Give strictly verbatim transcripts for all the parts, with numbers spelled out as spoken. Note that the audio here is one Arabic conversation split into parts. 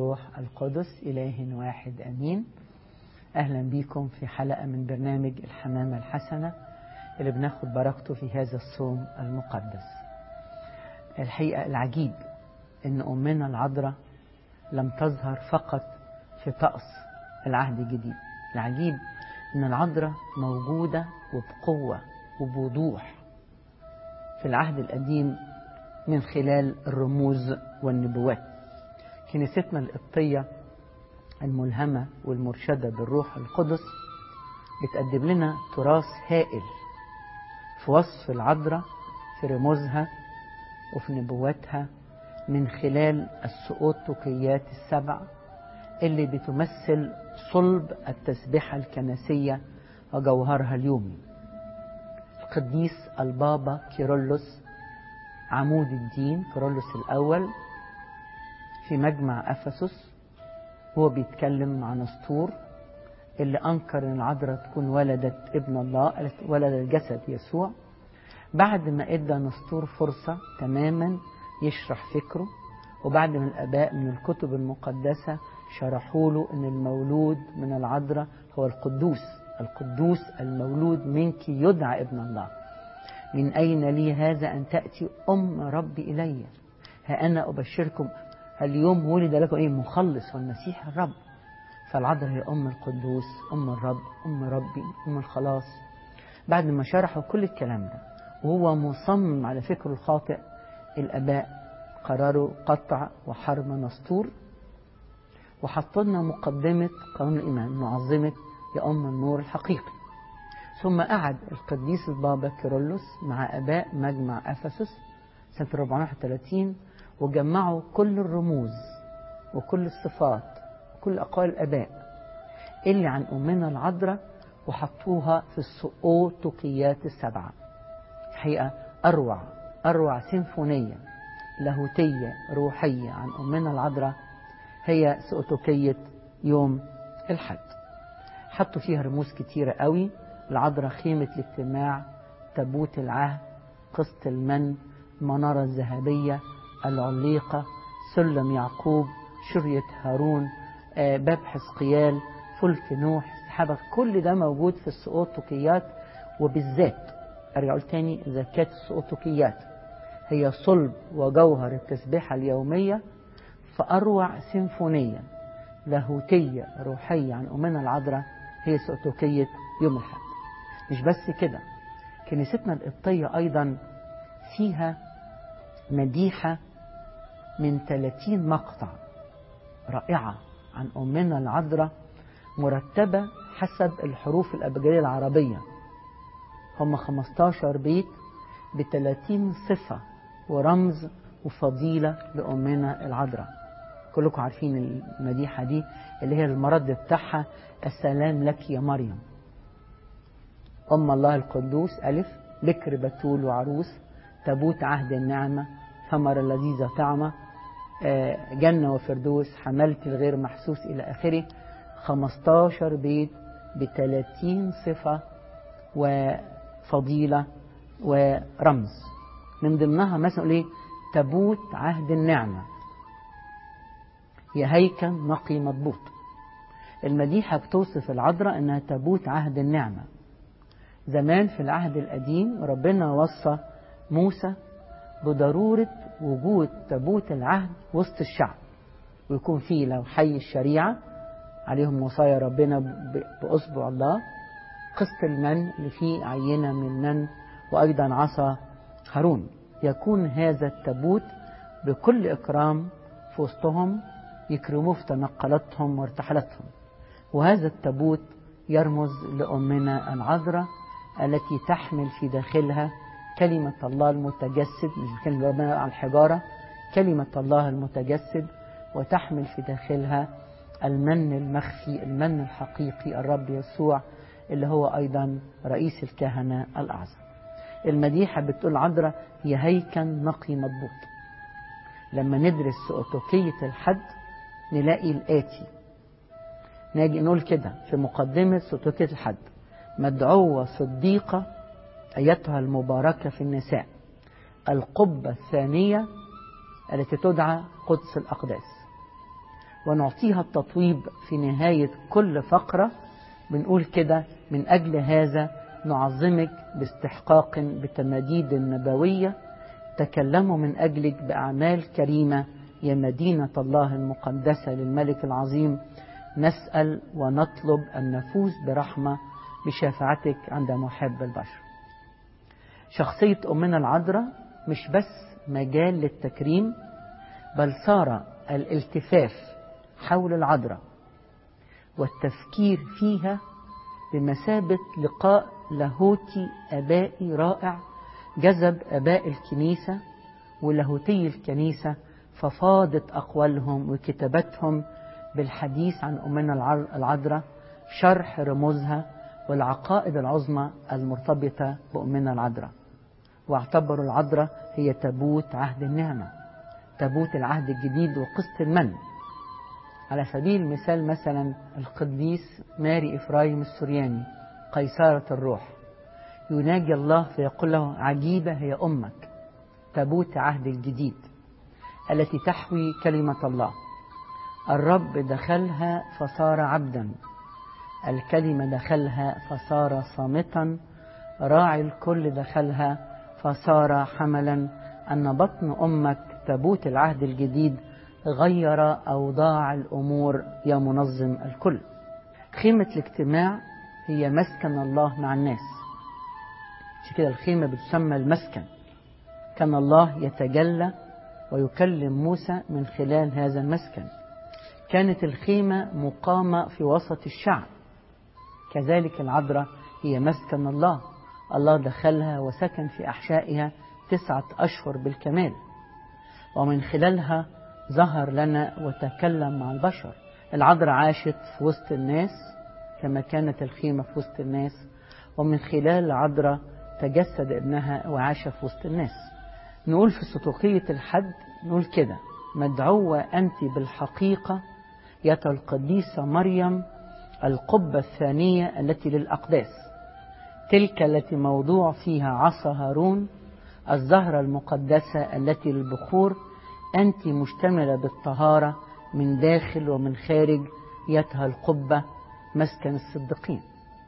والروح القدس إله واحد أمين. أهلا بكم في حلقة من برنامج الحمامة الحسنة اللي بناخد بركته في هذا الصوم المقدس. الحقيقة العجيب إن أمنا العذراء لم تظهر فقط في طقس العهد الجديد. العجيب إن العذراء موجودة وبقوة وبوضوح في العهد القديم من خلال الرموز والنبوات. كنيستنا القبطية الملهمة والمرشدة بالروح القدس بتقدم لنا تراث هائل في وصف العذراء في رموزها وفي نبواتها من خلال السؤوطقيات السبع اللي بتمثل صلب التسبيحة الكنسية وجوهرها اليومي. القديس البابا كيرلس عمود الدين كيرلس الأول في مجمع أفسس هو بيتكلم عن نسطور اللي أنكر أن العذراء تكون ولدت ابن الله، ولد الجسد يسوع، بعد ما إدى نسطور فرصة تماما يشرح فكره، وبعد ما الآباء من الكتب المقدسة شرحوا له أن المولود من العذراء هو القدوس القدوس المولود منك يدعى ابن الله. من أين لي هذا أن تأتي أم ربي إلي؟ ها أنا أبشركم اليوم ولد لكم إيه مخلص والمسيح الرب. فالعذراء هي أم القدوس، أم الرب، أم ربي، أم الخلاص. بعد ما شرحوا كل الكلام ده وهو مصمم على فكره الخاطئ، الآباء قرروا قطع وحرم نسطور وحطوا لنا مقدمة قانون الإيمان معظمة يا أم النور الحقيقي. ثم قعد القديس البابا كيرلس مع آباء مجمع أفسس سنة أربعمائة وواحد وثلاثين وجمعوا كل الرموز وكل الصفات وكل أقوال الآباء اللي عن أمنا العذراء وحطوها في السؤوطقيات السبعة. الحقيقة أروع أروع سيمفونية لاهوتية روحية عن أمنا العذراء هي سؤوطقية يوم الحد. حطوا فيها رموز كتيرة قوي: العذراء، خيمة الاجتماع، تابوت العهد، قسط المن، المنارة الذهبية، العليقة، سلم يعقوب، شرية هارون، باب حزقيال، فلك نوح، سحابة. كل ده موجود في السؤوطقيات. وبالذات أرجع أقول تاني، زكاة السؤوطقيات هي صلب وجوهر التسبيحة اليومية، فأروع سيمفونية لاهوتية روحية عن أمنا العذراء هي سؤوطقية يوم الحد. مش بس كده، كنيستنا القبطية أيضا فيها مديحة من ثلاثين مقطع رائعة عن أمنا العذراء مرتبة حسب الحروف الأبجدية العربية. هم خمستاشر بيت بثلاثين صفة ورمز وفضيلة لأمنا العذراء. كلكم عارفين المديحة دي اللي هي المرد بتاعها: السلام لك يا مريم، أم الله القدوس، ألف، بكر بتول وعروس، تابوت عهد النعمة، ثمرة لذيذة طعمة، جنة وفردوس، حملت الغير محسوس، إلى آخره. خمستاشر بيت بثلاثين صفة وفضيلة ورمز. من ضمنها مثلا ليه تابوت عهد النعمة، هي هيكل نقي مضبوط. المديحة بتوصف العذراء أنها تابوت عهد النعمة. زمان في العهد القديم ربنا وصى موسى بضرورة وجود تابوت العهد وسط الشعب، ويكون فيه لو حي الشريعة عليهم وصايا ربنا بأصبع الله، قسط المن اللي فيه عينة من المن، وأيضا عصا هارون. يكون هذا التابوت بكل إكرام في وسطهم، يكرموه في تنقلاتهم وارتحلاتهم. وهذا التابوت يرمز لأمنا العذراء التي تحمل في داخلها كلمة الله المتجسد، مش كلمة ربنا على الحجارة، كلمة الله المتجسد، وتحمل في داخلها المن المخفي، المن الحقيقي، الرب يسوع اللي هو أيضا رئيس الكهنة الأعظم. المديحة بتقول عذراء هي هيكل نقي مضبوط. لما ندرس سؤوطقية الحد نلاقي الآتي، ناجي نقول كده في مقدمة سؤوطقية الحد: مدعوة صديقة أيتها المباركة في النساء، القبة الثانية التي تدعى قدس الأقداس. ونعطيها التطويب في نهاية كل فقرة. بنقول كده: من أجل هذا نعظمك باستحقاق بتماديد نبوية، تكلموا من أجلك بأعمال كريمة يا مدينة الله المقدسة للملك العظيم. نسأل ونطلب أن نفوز برحمة بشفاعتك عند محب البشر. شخصية أمنا العذراء مش بس مجال للتكريم، بل صار الالتفاف حول العذراء والتفكير فيها بمثابة لقاء لاهوتي أبائي رائع جذب أباء الكنيسة ولاهوتي الكنيسة، ففاضت أقوالهم وكتاباتهم بالحديث عن أمنا العذراء، شرح رموزها والعقائد العظمى المرتبطة بأمنا العذراء. واعتبروا العذراء هي تابوت عهد النعمة، تابوت العهد الجديد وقسط المن. على سبيل المثال مثلا القديس ماري إفرايم السورياني قيصرة الروح يناجي الله فيقول له: عجيبة هي أمك، تابوت عهد الجديد التي تحوي كلمة الله. الرب دخلها فصار عبدا، الكلمة دخلها فصار صامتا، راعي الكل دخلها فصار حملا. أن بطن أمك تابوت العهد الجديد غير أوضاع الأمور يا منظم الكل. خيمة الاجتماع هي مسكن الله مع الناس، عشان كده الخيمة بتسمى المسكن. كان الله يتجلى ويكلم موسى من خلال هذا المسكن. كانت الخيمة مقامة في وسط الشعب، كذلك العذراء هي مسكن الله. الله دخلها وسكن في أحشائها تسعة أشهر بالكمال، ومن خلالها ظهر لنا وتكلم مع البشر. العذراء عاشت في وسط الناس كما كانت الخيمة في وسط الناس، ومن خلال العذراء تجسد ابنها وعاش في وسط الناس. نقول في سطوقية الحد نقول كده: مدعوة أنت بالحقيقة يا القديسة مريم القبة الثانية التي للأقداس، تلك التي موضوع فيها عصا هارون، الزهرة المقدسة التي للبخور. أنت مشتملة بالطهارة من داخل ومن خارج، يتها القبة مسكن الصديقين.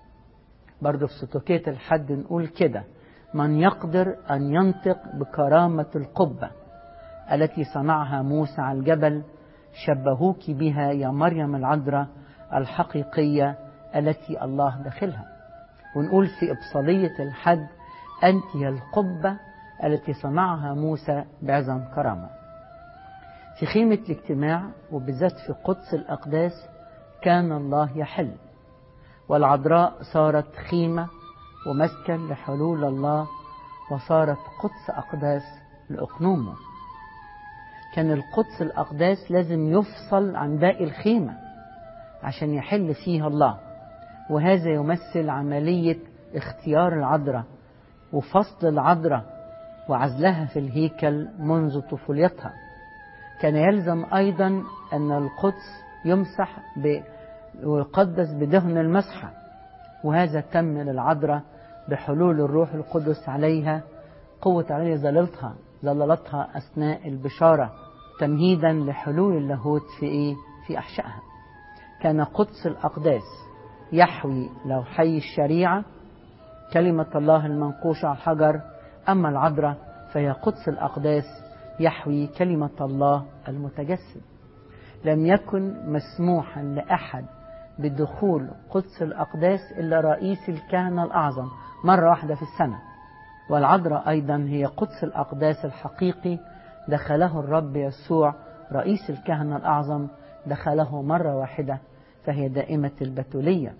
برضو في سطوكية الحد نقول كده: من يقدر أن ينطق بكرامة القبة التي صنعها موسى على الجبل، شبهوك بها يا مريم العذراء الحقيقية التي الله داخلها. ونقول في إبصالية الحد: أنت هي القبة التي صنعها موسى بعظم كرامة. في خيمة الاجتماع وبالذات في قدس الأقداس كان الله يحل، والعذراء صارت خيمة ومسكن لحلول الله، وصارت قدس أقداس لأقنومه. كان القدس الأقداس لازم يفصل عن باقي الخيمة عشان يحل فيها الله، وهذا يمثل عملية اختيار العذراء وفصل العذراء وعزلها في الهيكل منذ طفولتها. كان يلزم أيضا أن القدس يمسح ويقدس بدهن المسحة، وهذا تم للعذراء بحلول الروح القدس عليها، قوة عليه ظللتها ظللتها أثناء البشارة، تمهيدا لحلول اللاهوت في إيه؟ في أحشائها. كان قدس الأقداس يحوي لوحي الشريعة، كلمة الله المنقوشة على الحجر. أما العذراء فهي قدس الأقداس يحوي كلمة الله المتجسد. لم يكن مسموحا لأحد بدخول قدس الأقداس إلا رئيس الكهنة الأعظم مرة واحدة في السنة، والعذراء أيضا هي قدس الأقداس الحقيقي، دخله الرب يسوع رئيس الكهنة الأعظم، دخله مرة واحدة، فهي دائمة البتولية.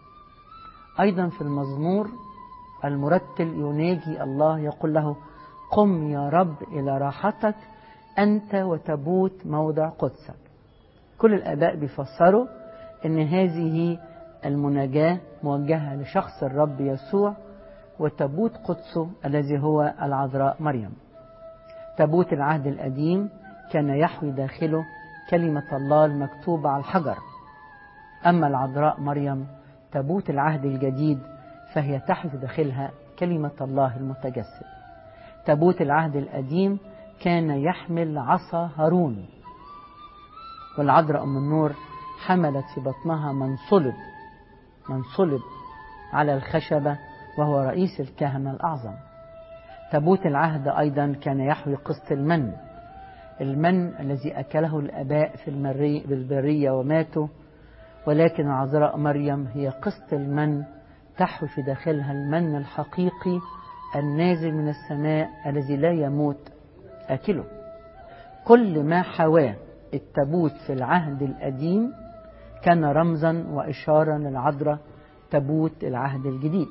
أيضا في المزمور المرتل يناجي الله يقول له: قم يا رب إلى راحتك، أنت وتبوت موضع قدسك. كل الآباء بيفسروا أن هذه المناجاة موجهة لشخص الرب يسوع وتبوت قدسه الذي هو العذراء مريم. تابوت العهد القديم كان يحوي داخله كلمة الله المكتوبة على الحجر، أما العذراء مريم تابوت العهد الجديد فهي تحوي داخلها كلمة الله المتجسد. تابوت العهد القديم كان يحمل عصا هارون، والعذراء أم النور حملت في بطنها من صلب من صلب على الخشبة وهو رئيس الكهنة الأعظم. تابوت العهد أيضا كان يحوي قسط المن المن الذي أكله الآباء في البرية وماتوا، ولكن العذراء مريم هي قسط المن تحوي في داخلها المن الحقيقي النازل من السماء الذي لا يموت أكله. كل ما حواه التابوت في العهد القديم كان رمزا وإشارة للعذراء تابوت العهد الجديد.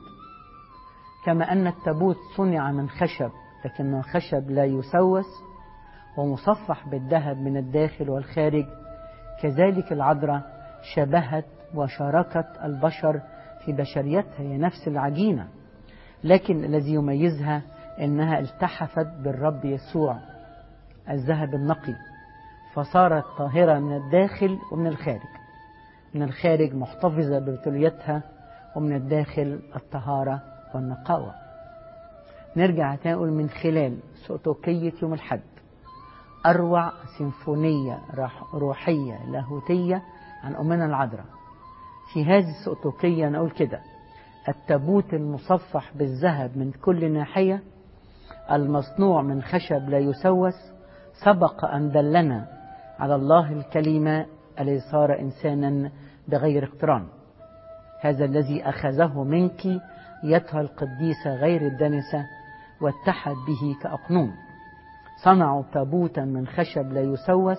كما أن التابوت صنع من خشب لكنه خشب لا يسوس ومصفح بالذهب من الداخل والخارج، كذلك العذراء شبهت وشاركت البشر في بشريتها، هي نفس العجينة، لكن الذي يميزها أنها التحفت بالرب يسوع الذهب النقي، فصارت طاهرة من الداخل ومن الخارج. من الخارج محتفظة ببتوليتها، ومن الداخل الطهارة والنقاوة. نرجع نقول من خلال سؤتوكية يوم الحد أروع سيمفونية روحية لاهوتية عن أمنا العذراء. في هذه السؤتوكية نقول كده: التابوت المصفح بالذهب من كل ناحية المصنوع من خشب لا يسوس سبق أن دلنا على الله الكلمة الذي صار إنسانا بغير اقتران، هذا الذي أخذه منك يدها القديسة غير الدنسة واتحد به كأقنوم. صنعوا تابوتا من خشب لا يسوس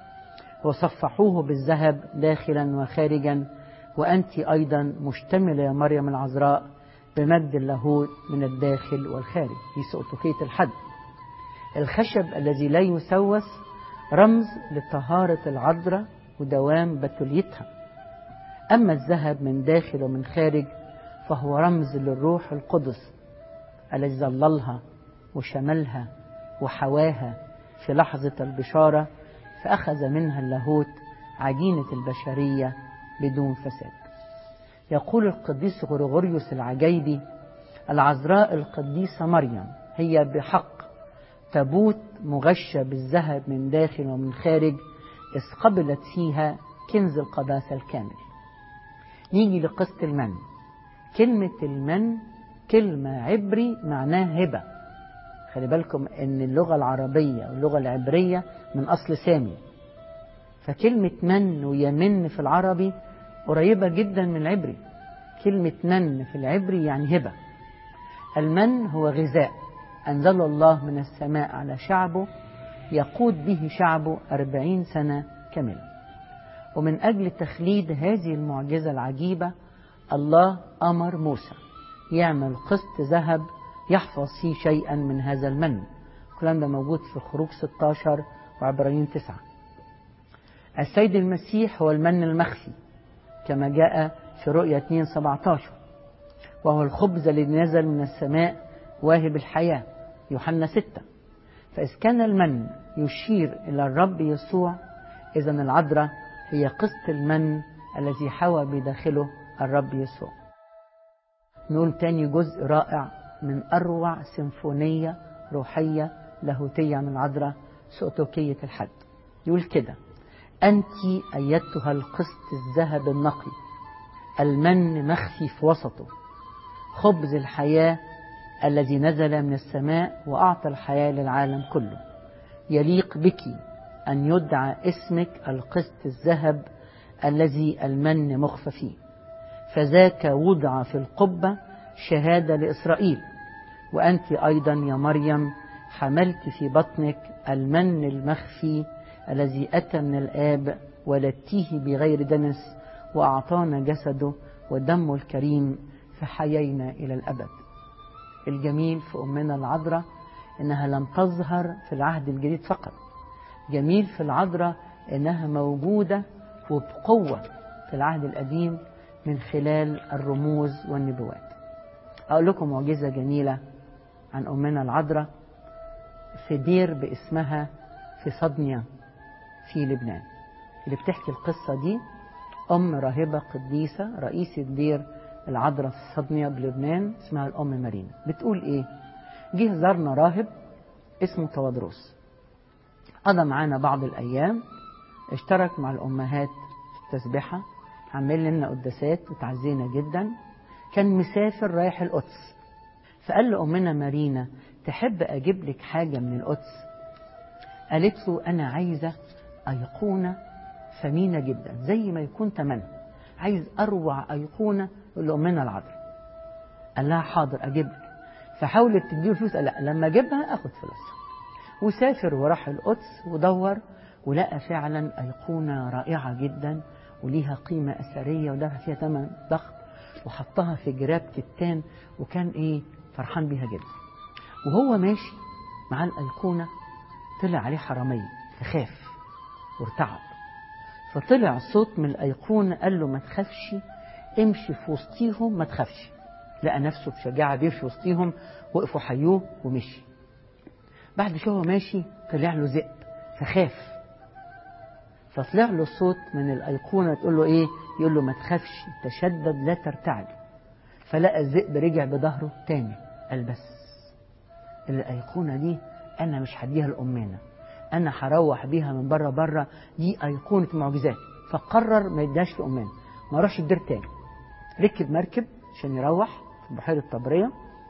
وصفحوه بالذهب داخلا وخارجا، وأنت أيضا مشتملة يا مريم العذراء بمجد اللاهوت من الداخل والخارج. في سؤتوكية الحد الخشب الذي لا يسوس رمز لطهارة العذراء ودوام بتوليتها، أما الذهب من داخل ومن خارج فهو رمز للروح القدس الذي ظللها وشملها وحواها في لحظة البشارة، فأخذ منها اللاهوت عجينة البشرية بدون فساد. يقول القديس غرغوريوس العجيبي: العذراء القديسة مريم هي بحق تابوت مغشى بالذهب من داخل ومن خارج، إذ قبلت فيها كنز القداسة الكامل. نيجي لقسط المن. كلمة المن كلمة عبري معناها هبة. خلي بالكم ان اللغة العربية واللغة العبرية من أصل سامي، فكلمة من ويمن في العربي قريبة جدا من العبري. كلمة من في العبري يعني هبة. المن هو غذاء أنزل الله من السماء على شعبه يقود به شعبه أربعين سنة كاملة. ومن أجل تخليد هذه المعجزة العجيبة الله أمر موسى يعمل قسط ذهب يحفظ فيه شيئا من هذا المن. الكلام ده موجود في خروج ستة عشر وعبرانيين تسعة. السيد المسيح هو المن المخفي كما جاء في رؤيا اثنين سبعة عشر، وهو الخبز الذي نزل من السماء واهب الحياة يوحنا ستة. فإذ كان المن يشير إلى الرب يسوع، إذن العذراء هي قسط المن الذي حوى بداخله الرب يسوع. نقول تاني جزء رائع من أروع سيمفونية روحية لاهوتية عن العذراء، سؤتوكية الحد. يقول كده: أنت أيتها القسط الذهب النقي المن مخفي في وسطه، خبز الحياة الذي نزل من السماء وأعطى الحياة للعالم كله. يليق بك أن يدعى اسمك القسط الذهب الذي المن مخفى فيه، فذاك وضع في القبة شهادة لإسرائيل. وأنت أيضا يا مريم حملت في بطنك المن المخفي الذي أتى من الآب ولدتيه بغير دنس وأعطانا جسده ودمه الكريم فحيينا إلى الأبد. الجميل في أمنا العذراء إنها لم تظهر في العهد الجديد فقط، جميل في العذراء إنها موجودة وبقوة في العهد القديم من خلال الرموز والنبوات. أقول لكم معجزة جميلة عن أمنا العذراء في دير باسمها في صدنيا في لبنان. اللي بتحكي القصة دي أم راهبة قديسة رئيسة دير العذراء في صدنيا بلبنان اسمها الأم مارينا. بتقول إيه؟ جه زارنا راهب اسمه توادروس، قضى معانا بعض الأيام اشترك مع الأمهات في التسبيحة، عمل لنا قداسات وتعزينا جدا. كان مسافر رايح القدس، فقال لأمنا مارينا تحب أجيب لك حاجة من القدس؟ قالت له أنا عايزة أيقونة ثمينة جدا زي ما يكون تمنها، عايز أروع أيقونة لأمنا العذراء. قال لها حاضر أجيب لك. فحاولت تديله فلوس، قال لا لما أجيبها أخد فلوسها. وسافر وراح القدس ودور ولقى فعلا أيقونة رائعة جدا وليها قيمة أثرية ودفع فيها ثمن ضخم، وحطها في جراب كتان وكان إيه فرحان بيها جدا. وهو ماشي مع الأيقونة طلع عليه حرامية فخاف وارتعب، فطلع صوت من الأيقونة قال له ما تخافش، امشي في وسطيهم ما تخافش. لقى نفسه بشجاعة بيمشي وسطيهم، وقفوا حيوه ومشي. بعد شوية ماشي طلع له ذئب فخاف، فطلع له صوت من الأيقونة تقول له إيه؟ يقول له ما تخافش، تشدد لا ترتعد. فلقى الذئب رجع بظهره تاني. قال بس الأيقونة دي أنا مش هديها لأمنا، أنا هروح بيها من بره بره، دي أيقونة معجزات. فقرر ما يديهاش لأمنا، ما راحش الدير تاني. ركب مركب عشان يروح في بحيرة طبرية،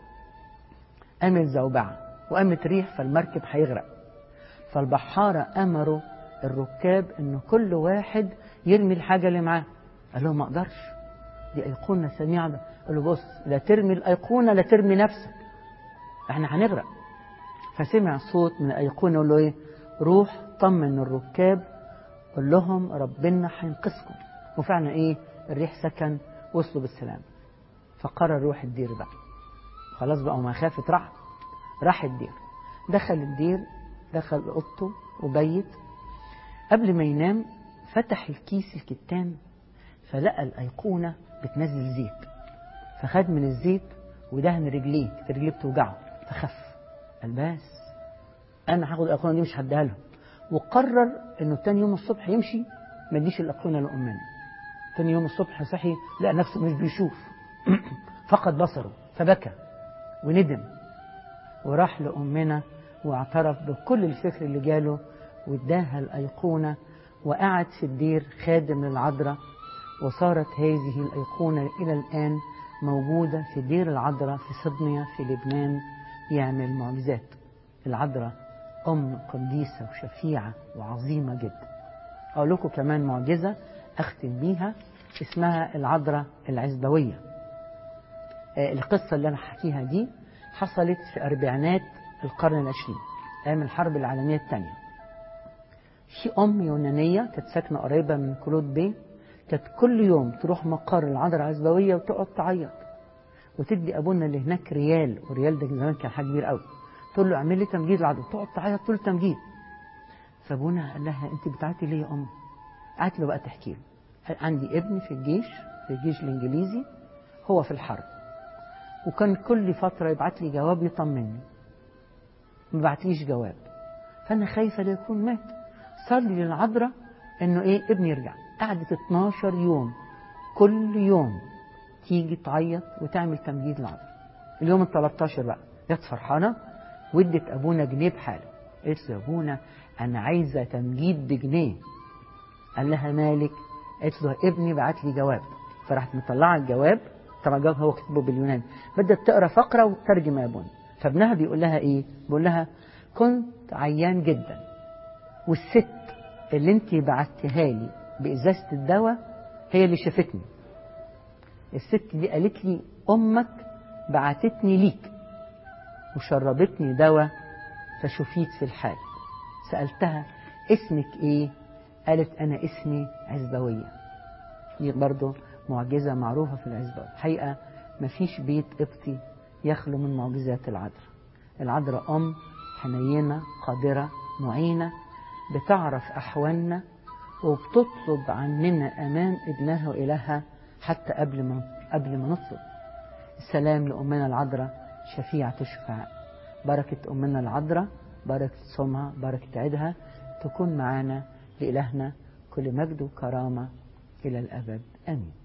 قامت زوبعة وقامت ريح فالمركب هيغرق. فالبحارة أمروا الركاب إن كل واحد يرمي الحاجة اللي معاه. قال لهم ما أقدرش، دي أيقونة سميعة. قال له بص، لا ترمي الأيقونة لا ترمي نفسك، احنا هنغرق. فسمع صوت من الأيقونة يقول له ايه؟ روح طمن الركاب قل لهم ربنا هينقذكم. وفعلا ايه؟ الريح سكن، وصلوا بالسلام. فقرر يروح الدير بقى، خلاص بقى وما خافت راح راح الدير. دخل الدير، دخل اوضته وبيت. قبل ما ينام فتح الكيس الكتان فلقى الأيقونة بتنزل زيت، فخد من الزيت ودهن رجليه، كانت رجليه بتوجعه فخف. قال بس انا هاخد الأيقونة دي مش هديها لهم. وقرر انه تاني يوم الصبح يمشي ما يديش الأيقونة لأمنا. تاني يوم الصبح صحي لقى نفسه مش بيشوف فقد بصره فبكى وندم، وراح لأمنا واعترف بكل الفكر اللي جاله واداها الأيقونة. وقعد في الدير خادم للعذراء، وصارت هذه الأيقونة إلى الآن موجودة في دير العذراء في صدنيا في لبنان يعمل معجزات. العذراء أم قديسة وشفيعة وعظيمة جدا. أقول لكم كمان معجزة أختم بيها اسمها العذراء العزبوية. القصة اللي أنا حكيها دي حصلت في أربعينات القرن العشرين أيام الحرب العالمية الثانية. في أم يونانية كانت ساكنة قريبة من كلود بيه، كانت كل يوم تروح مقر العذراء العزبوية وتقعد تعيط وتدي أبونا اللي هناك ريال، وريال ده زمان كان حاجة كبير قوي، تقول له اعمل لي تمجيد العذراء، تقعد تعيط طول التمجيد. فابونا قال لها انت بتعيطي ليه يا أم؟ قالت له بقى تحكي له، عندي ابن في الجيش في الجيش الإنجليزي، هو في الحرب، وكان كل فترة يبعت لي جواب يطمني، ما بعتليش جواب، فأنا خايفة ليكون مات. صلي للعذراء إنه إيه ابني يرجع. قعدت اتناشر يوم كل يوم تيجي تعيط وتعمل تمجيد للعذراء. اليوم التلتاشر بقى جت فرحانة وادت أبونا جنيه بحاله. قالت له يا أبونا أنا عايزة تمجيد بجنيه. قال لها مالك؟ قالت له ابني بعت لي جواب. فراحت مطلعة الجواب، طبعا الجواب هو كتبه باليوناني، بدأت تقرأ فقرة وترجم يا أبونا. فابنها بيقول لها إيه؟ بيقول لها كنت عيان جدا، والست اللي انت بعتها لي بإزازة الدواء هي اللي شافتني. الست دي قالت لي أمك بعتتني ليك وشربتني دواء فشفيت في الحال. سألتها اسمك ايه؟ قالت انا اسمي عزبوية. دي برضو معجزة معروفة في العزبوية. الحقيقة مفيش بيت قبطي يخلو من معجزات العذراء. العذراء أم حنينة قادرة معينة، بتعرف أحوالنا وبتطلب عننا أمام ابنها وإلهها حتى قبل ما قبل ما نطلب. السلام لأمنا العذراء شفيعة الشفعاء. بركة أمنا العذراء، بركة صومها، بركة عيدها تكون معنا. لإلهنا كل مجد وكرامة إلى الأبد آمين.